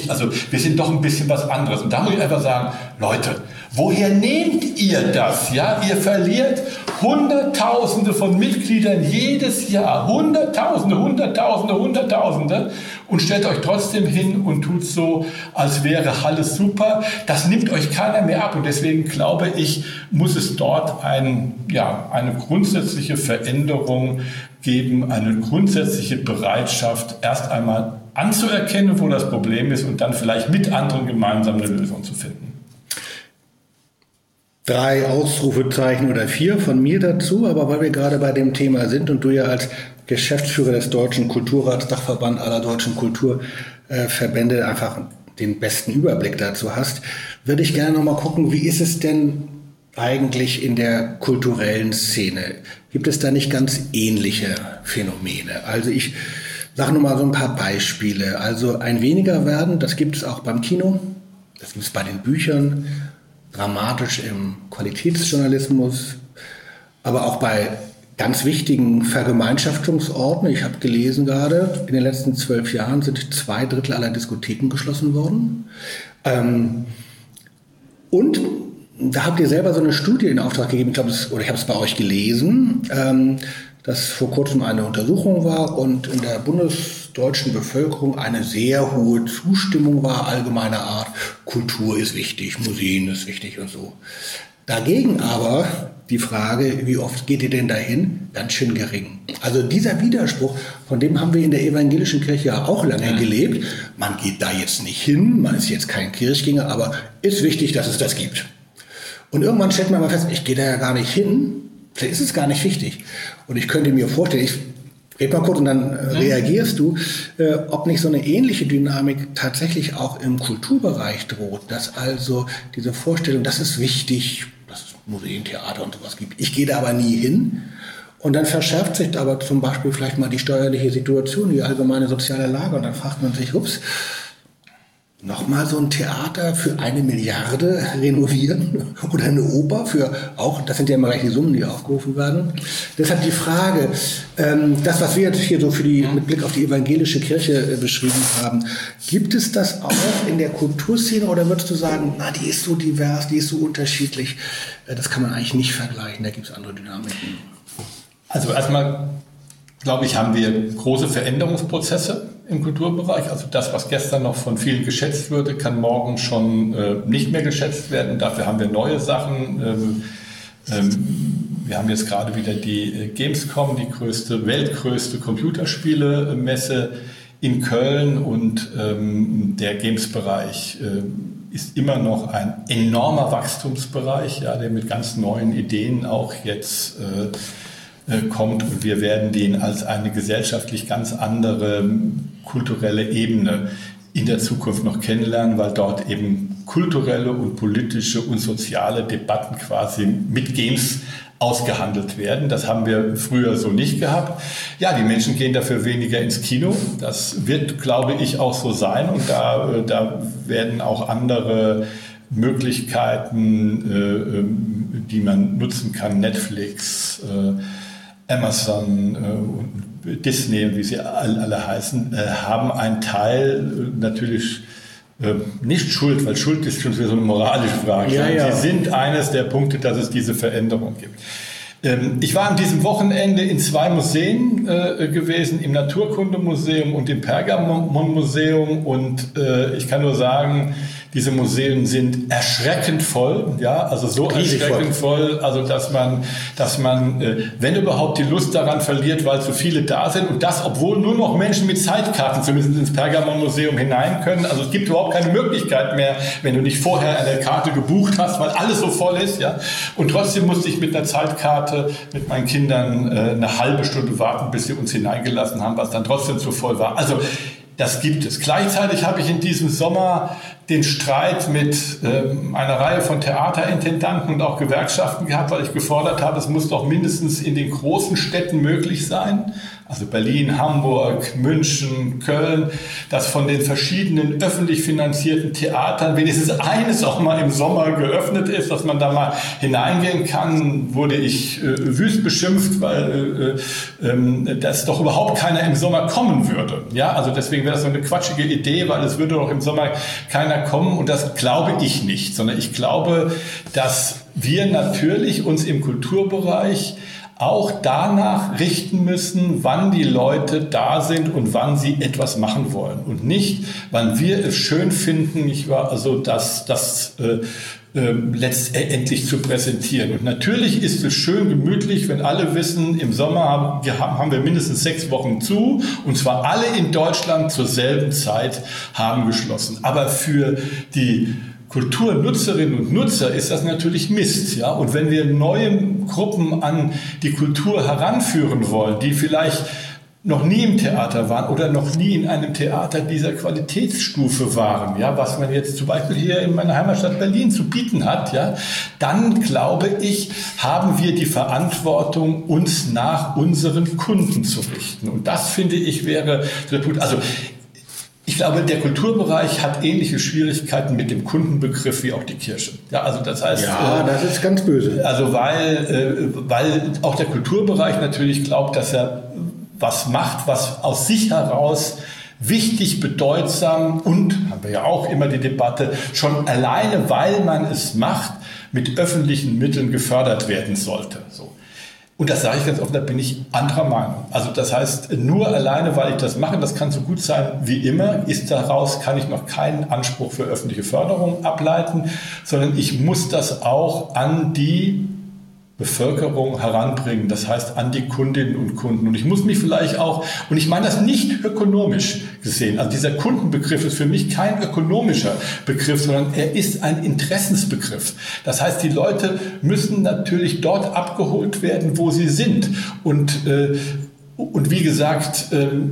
ein bisschen was anderes. Und da muss ich einfach sagen, Leute, woher nehmt ihr das? Ja, ihr verliert Hunderttausende von Mitgliedern jedes Jahr. Hunderttausende und stellt euch trotzdem hin und tut so, als wäre alles super. Das nimmt euch keiner mehr ab und deswegen glaube ich, muss es dort eine grundsätzliche Veränderung geben, eine grundsätzliche Bereitschaft, erst einmal anzuerkennen, wo das Problem ist und dann vielleicht mit anderen gemeinsam eine Lösung zu finden. 3 Ausrufezeichen oder 4 von mir dazu, aber weil wir gerade bei dem Thema sind und du ja als Geschäftsführer des Deutschen Kulturrats, Dachverband aller deutschen Kulturverbände einfach den besten Überblick dazu hast, würde ich gerne nochmal gucken, wie ist es denn eigentlich in der kulturellen Szene? Gibt es da nicht ganz ähnliche Phänomene? Also ich sage nur mal so ein paar Beispiele. Also ein weniger werden, das gibt es auch beim Kino, das gibt es bei den Büchern, dramatisch im Qualitätsjournalismus, aber auch bei ganz wichtigen Vergemeinschaftungsorten. Ich habe gelesen gerade, in den letzten 12 Jahren sind 2/3 aller Diskotheken geschlossen worden. Und da habt ihr selber so eine Studie in Auftrag gegeben, ich habe es bei euch gelesen, dass vor kurzem eine Untersuchung war und in der bundesdeutschen Bevölkerung eine sehr hohe Zustimmung war, allgemeiner Art, Kultur ist wichtig, Museen ist wichtig und so. Dagegen aber die Frage, wie oft geht ihr denn dahin, ganz schön gering. Also dieser Widerspruch, von dem haben wir in der evangelischen Kirche ja auch lange gelebt. Man geht da jetzt nicht hin, man ist jetzt kein Kirchgänger, aber ist wichtig, dass es das gibt. Und irgendwann stellt man mal fest, ich gehe da ja gar nicht hin, vielleicht ist es gar nicht wichtig. Und ich könnte mir vorstellen, ich rede mal kurz und dann reagierst du, ob nicht so eine ähnliche Dynamik tatsächlich auch im Kulturbereich droht, dass also diese Vorstellung, das ist wichtig, dass es Museen, Theater und sowas gibt. Ich gehe da aber nie hin. Und dann verschärft sich aber zum Beispiel vielleicht mal die steuerliche Situation, die allgemeine soziale Lage. Und dann fragt man sich, ups, nochmal so ein Theater für 1 Milliarde renovieren oder eine Oper für auch, das sind ja immer gleich die Summen, die aufgerufen werden. Deshalb die Frage, das, was wir jetzt hier so mit Blick auf die evangelische Kirche beschrieben haben, gibt es das auch in der Kulturszene oder würdest du sagen, na, die ist so divers, die ist so unterschiedlich, das kann man eigentlich nicht vergleichen, da gibt es andere Dynamiken? Also erstmal, glaube ich, haben wir große Veränderungsprozesse im Kulturbereich. Also das, was gestern noch von vielen geschätzt wurde, kann morgen schon nicht mehr geschätzt werden. Dafür haben wir neue Sachen. Wir haben jetzt gerade wieder die Gamescom, die weltgrößte Computerspielemesse in Köln, und der Games-Bereich ist immer noch ein enormer Wachstumsbereich, ja, der mit ganz neuen Ideen auch jetzt kommt, und wir werden den als eine gesellschaftlich ganz andere kulturelle Ebene in der Zukunft noch kennenlernen, weil dort eben kulturelle und politische und soziale Debatten quasi mit Games ausgehandelt werden. Das haben wir früher so nicht gehabt. Ja, die Menschen gehen dafür weniger ins Kino. Das wird, glaube ich, auch so sein. Und da werden auch andere Möglichkeiten, die man nutzen kann, Netflix, Amazon, Disney und wie sie alle heißen, haben einen Teil natürlich nicht Schuld, weil Schuld ist schon so eine moralische Frage. Ja. Sie sind eines der Punkte, dass es diese Veränderung gibt. Ich war an diesem Wochenende in 2 Museen gewesen, im Naturkundemuseum und im Pergamonmuseum, und ich kann nur sagen, diese Museen sind erschreckend voll, ja, also so riesig erschreckend voll, also dass man, wenn überhaupt, die Lust daran verliert, weil zu viele da sind, und das, obwohl nur noch Menschen mit Zeitkarten zumindest ins Pergamonmuseum hinein können. Also es gibt überhaupt keine Möglichkeit mehr, wenn du nicht vorher eine Karte gebucht hast, weil alles so voll ist, ja. Und trotzdem musste ich mit einer Zeitkarte mit meinen Kindern eine halbe Stunde warten, bis sie uns hineingelassen haben, was dann trotzdem zu voll war. Also das gibt es. Gleichzeitig habe ich in diesem Sommer den Streit mit einer Reihe von Theaterintendanten und auch Gewerkschaften gehabt, weil ich gefordert habe, es muss doch mindestens in den großen Städten möglich sein, also Berlin, Hamburg, München, Köln, dass von den verschiedenen öffentlich finanzierten Theatern wenigstens eines auch mal im Sommer geöffnet ist, dass man da mal hineingehen kann. Wurde ich wüst beschimpft, weil dass doch überhaupt keiner im Sommer kommen würde. Ja, also deswegen wäre das so eine quatschige Idee, weil es würde doch im Sommer keiner kommen, und das glaube ich nicht, sondern ich glaube, dass wir natürlich uns im Kulturbereich auch danach richten müssen, wann die Leute da sind und wann sie etwas machen wollen, und nicht, wann wir es schön finden, nicht wahr? Also das letztendlich zu präsentieren. Und natürlich ist es schön gemütlich, wenn alle wissen, im Sommer haben wir mindestens 6 Wochen zu, und zwar alle in Deutschland zur selben Zeit haben geschlossen. Aber für die Kulturnutzerinnen und Nutzer ist das natürlich Mist, ja. Und wenn wir neue Gruppen an die Kultur heranführen wollen, die vielleicht noch nie im Theater waren oder noch nie in einem Theater dieser Qualitätsstufe waren, ja, was man jetzt zum Beispiel hier in meiner Heimatstadt Berlin zu bieten hat, ja, dann glaube ich, haben wir die Verantwortung, uns nach unseren Kunden zu richten. Und das, finde ich, wäre der Punkt. Also ich glaube, der Kulturbereich hat ähnliche Schwierigkeiten mit dem Kundenbegriff wie auch die Kirche. Ja, also das heißt, ja, das ist ganz böse. Also weil auch der Kulturbereich natürlich glaubt, dass er was macht, was aus sich heraus wichtig, bedeutsam, und haben wir ja auch immer die Debatte, schon alleine, weil man es macht, mit öffentlichen Mitteln gefördert werden sollte. So. Und das sage ich ganz offen, da bin ich anderer Meinung. Also das heißt, nur alleine, weil ich das mache, das kann so gut sein wie immer, kann ich noch keinen Anspruch für öffentliche Förderung ableiten, sondern ich muss das auch an die Bevölkerung heranbringen, das heißt an die Kundinnen und Kunden. Und ich muss mich vielleicht auch, und ich meine das nicht ökonomisch gesehen, also dieser Kundenbegriff ist für mich kein ökonomischer Begriff, sondern er ist ein Interessensbegriff. Das heißt, die Leute müssen natürlich dort abgeholt werden, wo sie sind. Und wie gesagt,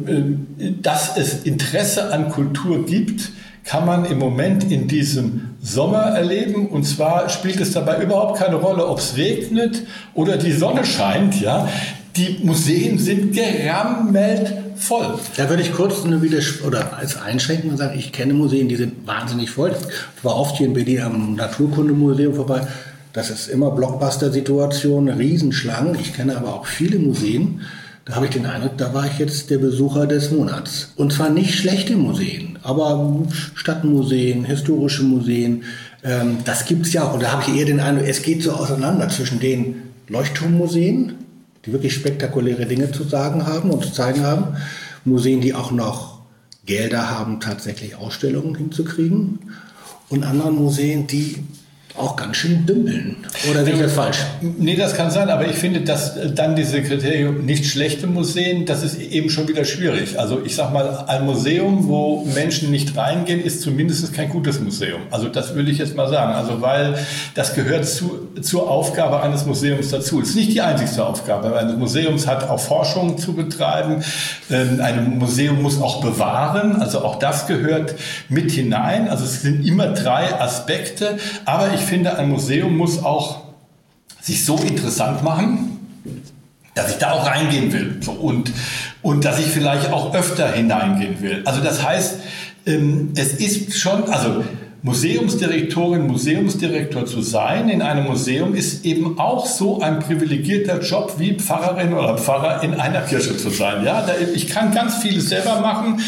dass es Interesse an Kultur gibt, kann man im Moment in diesem Sommer erleben. Und zwar spielt es dabei überhaupt keine Rolle, ob es regnet oder die Sonne scheint. Ja, die Museen sind gerammelt voll. Da würde ich kurz als einschränken und sagen, ich kenne Museen, die sind wahnsinnig voll. Ich war oft hier in Berlin am Naturkundemuseum vorbei. Das ist immer Blockbuster-Situation, Riesenschlangen. Ich kenne aber auch viele Museen. Da habe ich den Eindruck, da war ich jetzt der Besucher des Monats. Und zwar nicht schlechte Museen, aber Stadtmuseen, historische Museen, das gibt's ja auch. Und da habe ich eher den Eindruck, es geht so auseinander zwischen den Leuchtturmmuseen, die wirklich spektakuläre Dinge zu sagen haben und zu zeigen haben, Museen, die auch noch Gelder haben, tatsächlich Ausstellungen hinzukriegen, und anderen Museen, die auch ganz schön dümpeln. Oder sehe ich das falsch? Nee, das kann sein, aber ich finde, dass dann diese Kriterium nicht schlechte Museen, das ist eben schon wieder schwierig. Also ich sag mal, ein Museum, wo Menschen nicht reingehen, ist zumindest kein gutes Museum. Also das will ich jetzt mal sagen. Also weil das gehört zur Aufgabe eines Museums dazu. Es ist nicht die einzigste Aufgabe. Ein Museum hat auch Forschung zu betreiben. Ein Museum muss auch bewahren. Also auch das gehört mit hinein. Also es sind immer 3 Aspekte. Aber ich finde, ein Museum muss auch sich so interessant machen, dass ich da auch reingehen will. So, und dass ich vielleicht auch öfter hineingehen will. Also das heißt, es ist schon, also Museumsdirektorin, Museumsdirektor zu sein in einem Museum ist eben auch so ein privilegierter Job wie Pfarrerin oder Pfarrer in einer Kirche zu sein. Ja, ich kann ganz vieles selber machen.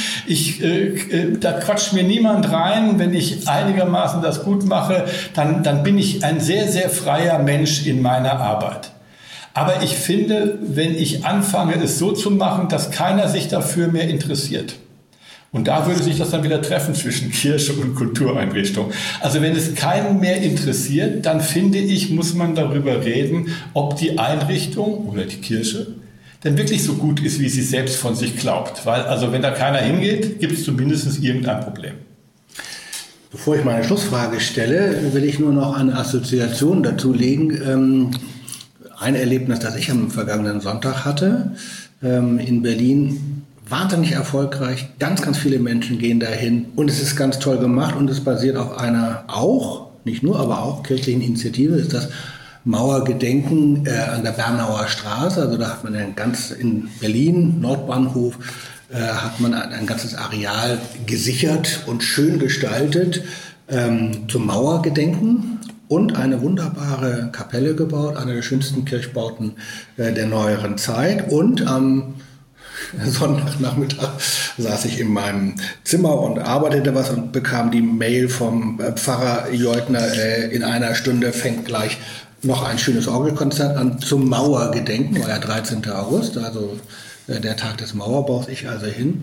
Da quatscht mir niemand rein. Wenn ich einigermaßen das gut mache, dann bin ich ein sehr, sehr freier Mensch in meiner Arbeit. Aber ich finde, wenn ich anfange, es so zu machen, dass keiner sich dafür mehr interessiert. Und da würde sich das dann wieder treffen zwischen Kirche und Kultureinrichtung. Also wenn es keinen mehr interessiert, dann finde ich, muss man darüber reden, ob die Einrichtung oder die Kirche denn wirklich so gut ist, wie sie selbst von sich glaubt. Weil also wenn da keiner hingeht, gibt es zumindest irgendein Problem. Bevor ich meine Schlussfrage stelle, will ich nur noch eine Assoziation dazu legen. Ein Erlebnis, das ich am vergangenen Sonntag hatte, in Berlin. Wahnsinnig erfolgreich, ganz, ganz viele Menschen gehen dahin und es ist ganz toll gemacht und es basiert auf einer auch, nicht nur, aber auch kirchlichen Initiative, ist das Mauergedenken an der Bernauer Straße. Also da hat man in Berlin, Nordbahnhof, hat man ein ganzes Areal gesichert und schön gestaltet zum Mauergedenken und eine wunderbare Kapelle gebaut, eine der schönsten Kirchbauten der neueren Zeit und am Sonntagnachmittag saß ich in meinem Zimmer und arbeitete was und bekam die Mail vom Pfarrer Jeutner, in einer Stunde fängt gleich noch ein schönes Orgelkonzert an zum Mauergedenken, war ja 13. August, also der Tag des Mauerbaus, ich also hin.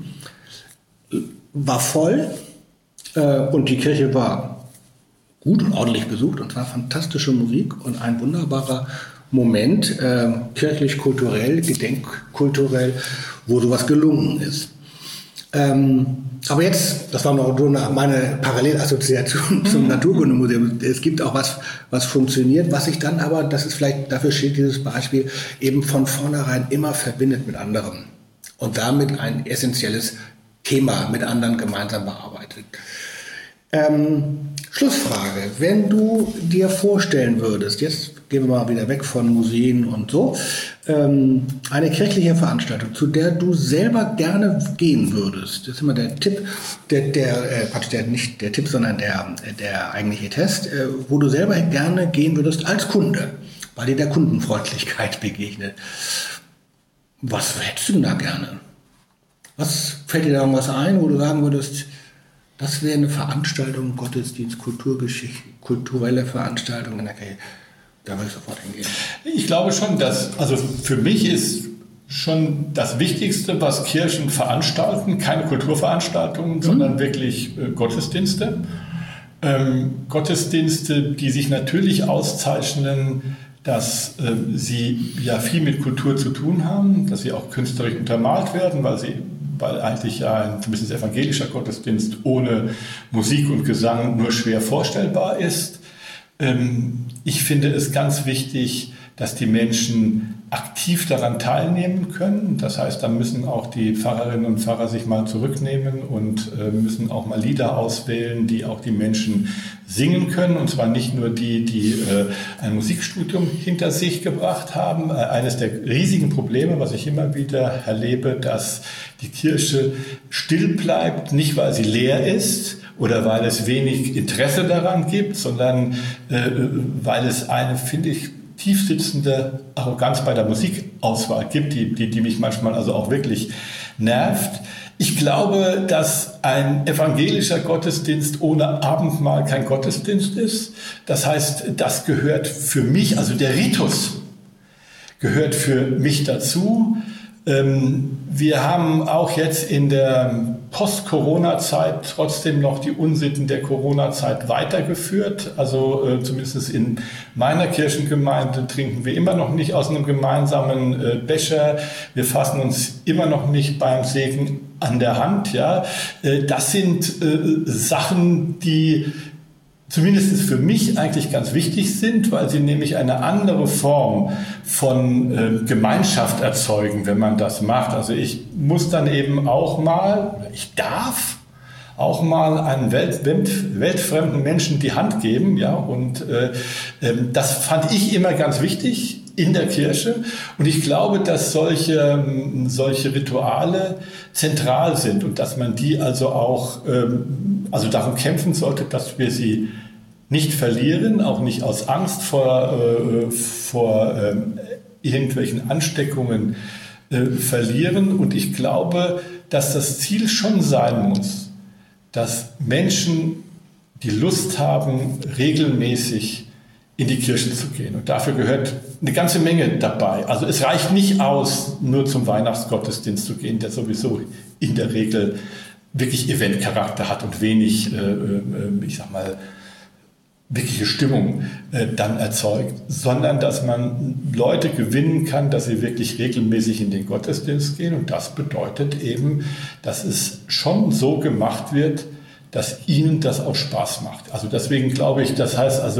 War voll und die Kirche war gut und ordentlich besucht und zwar fantastische Musik und ein wunderbarer Moment, kirchlich-kulturell, gedenkkulturell, wo sowas gelungen ist. Aber jetzt, das war noch so meine Parallelassoziation zum Naturkundemuseum. Es gibt auch was funktioniert, was sich dann aber, das ist vielleicht, dafür steht dieses Beispiel, eben von vornherein immer verbindet mit anderen und damit ein essentielles Thema mit anderen gemeinsam bearbeitet. Schlussfrage, wenn du dir vorstellen würdest, jetzt gehen wir mal wieder weg von Museen und so, eine kirchliche Veranstaltung, zu der du selber gerne gehen würdest, das ist immer der Tipp, nicht der Tipp, sondern der eigentliche Test, wo du selber gerne gehen würdest als Kunde, weil dir der Kundenfreundlichkeit begegnet. Was hättest du denn da gerne? Was fällt dir da irgendwas ein, wo du sagen würdest, das wäre eine Veranstaltung, Gottesdienst, Kulturgeschichte, kulturelle Veranstaltung in der Kirche. Da würde ich sofort hingehen. Ich glaube schon, also für mich ist schon das Wichtigste, was Kirchen veranstalten, keine Kulturveranstaltungen, sondern wirklich Gottesdienste. Gottesdienste, die sich natürlich auszeichnen, dass sie ja viel mit Kultur zu tun haben, dass sie auch künstlerisch untermalt werden, weil eigentlich ja ein zumindest evangelischer Gottesdienst ohne Musik und Gesang nur schwer vorstellbar ist. Ich finde es ganz wichtig, dass die Menschen aktiv daran teilnehmen können. Das heißt, da müssen auch die Pfarrerinnen und Pfarrer sich mal zurücknehmen und müssen auch mal Lieder auswählen, die auch die Menschen singen können. Und zwar nicht nur die ein Musikstudium hinter sich gebracht haben. Eines der riesigen Probleme, was ich immer wieder erlebe, dass die Kirche still bleibt, nicht weil sie leer ist oder weil es wenig Interesse daran gibt, sondern weil es eine, finde ich, tiefsitzende Arroganz bei der Musikauswahl gibt, die mich manchmal also auch wirklich nervt. Ich glaube, dass ein evangelischer Gottesdienst ohne Abendmahl kein Gottesdienst ist. Das heißt, das gehört für mich, also der Ritus gehört für mich dazu. Wir haben auch jetzt in der Post-Corona-Zeit trotzdem noch die Unsitten der Corona-Zeit weitergeführt. Also zumindest in meiner Kirchengemeinde trinken wir immer noch nicht aus einem gemeinsamen Becher. Wir fassen uns immer noch nicht beim Segen an der Hand. Ja, das sind Sachen, die zumindest für mich eigentlich ganz wichtig sind, weil sie nämlich eine andere Form von Gemeinschaft erzeugen, wenn man das macht. Also ich muss dann eben auch mal, ich darf auch mal einem weltfremden Menschen die Hand geben, ja, und das fand ich immer ganz wichtig in der Kirche, und ich glaube, dass solche Rituale zentral sind und dass man die also auch darum kämpfen sollte, dass wir sie nicht verlieren, auch nicht aus Angst vor irgendwelchen Ansteckungen verlieren. Und ich glaube, dass das Ziel schon sein muss, dass Menschen die Lust haben, regelmäßig in die Kirche zu gehen. Und dafür gehört eine ganze Menge dabei. Also es reicht nicht aus, nur zum Weihnachtsgottesdienst zu gehen, der sowieso in der Regel wirklich Eventcharakter hat und wenig, wirkliche Stimmung dann erzeugt, sondern dass man Leute gewinnen kann, dass sie wirklich regelmäßig in den Gottesdienst gehen. Und das bedeutet eben, dass es schon so gemacht wird, dass ihnen das auch Spaß macht. Also deswegen glaube ich, das heißt also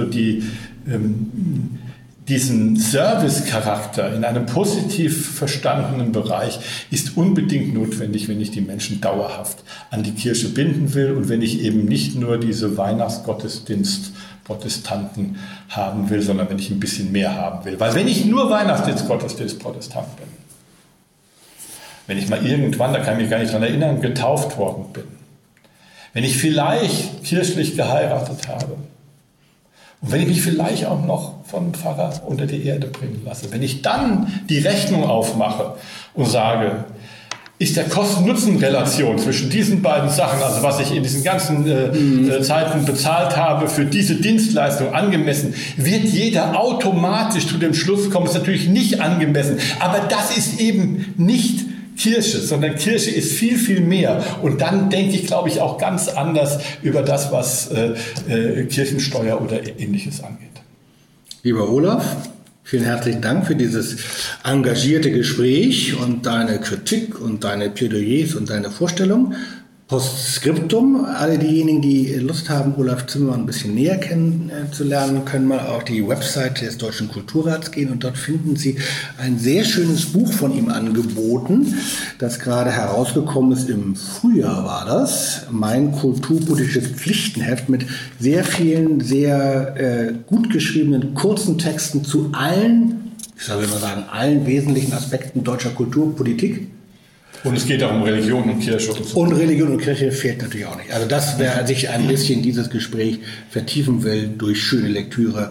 diesen Service-Charakter in einem positiv verstandenen Bereich ist unbedingt notwendig, wenn ich die Menschen dauerhaft an die Kirche binden will und wenn ich eben nicht nur diese Weihnachtsgottesdienst-Protestanten haben will, sondern wenn ich ein bisschen mehr haben will. Weil wenn ich nur Weihnachtsgottesdienst-Protestant bin, wenn ich mal irgendwann, da kann ich mich gar nicht daran erinnern, getauft worden bin, wenn ich vielleicht kirchlich geheiratet habe und wenn ich mich vielleicht auch noch vom Pfarrer unter die Erde bringen lasse, wenn ich dann die Rechnung aufmache und sage, ist der Kosten-Nutzen-Relation zwischen diesen beiden Sachen, also was ich in diesen ganzen Zeiten bezahlt habe, für diese Dienstleistung angemessen, wird jeder automatisch zu dem Schluss kommen, ist natürlich nicht angemessen. Aber das ist eben nicht Kirche, sondern Kirche ist viel, viel mehr. Und dann denke ich, glaube ich, auch ganz anders über das, was Kirchensteuer oder Ähnliches angeht. Lieber Olaf, vielen herzlichen Dank für dieses engagierte Gespräch und deine Kritik und deine Plädoyers und deine Vorstellung. Postskriptum, alle diejenigen, die Lust haben, Olaf Zimmermann ein bisschen näher kennenzulernen, können mal auf die Website des Deutschen Kulturrats gehen und dort finden Sie ein sehr schönes Buch von ihm angeboten, das gerade herausgekommen ist, im Frühjahr war das, mein kulturpolitisches Pflichtenheft mit sehr vielen, sehr gut geschriebenen kurzen Texten zu allen, ich soll mal sagen, allen wesentlichen Aspekten deutscher Kulturpolitik. Und es geht auch um Religion und Kirche und so. Und Religion und Kirche fehlt natürlich auch nicht. Also das, wer sich ein bisschen dieses Gespräch vertiefen will durch schöne Lektüre,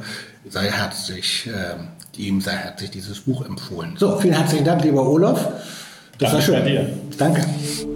ihm sei herzlich dieses Buch empfohlen. So, vielen herzlichen Dank, lieber Olaf. Das war schön. Bei dir. Danke.